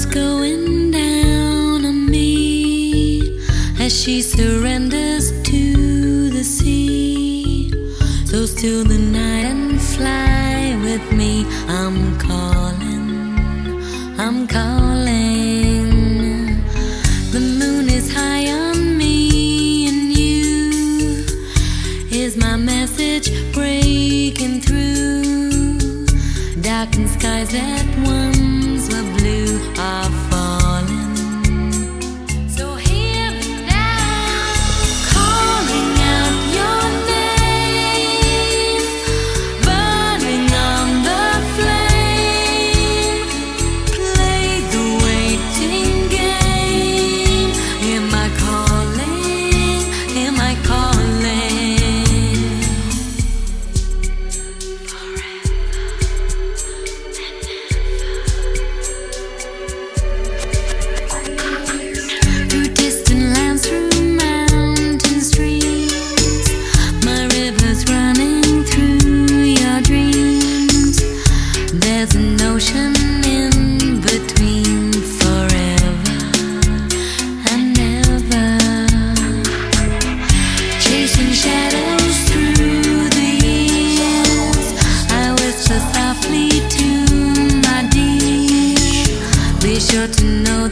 is going down on me as she surrenders to the sea. So still the night and fly with me. I'm calling, I'm calling. The moon is high on me and you. Is my message breaking through? Darkened skies that once were blue are falling. So hear me now, calling out your name, burning on the flame. Play the waiting game. Am I calling? Am I calling? Through distant lands, through mountain streams, my river's running through your dreams. There's an ocean in between, forever and ever. Chasing shadows through the years, I whisper softly to my dear. Be sure to know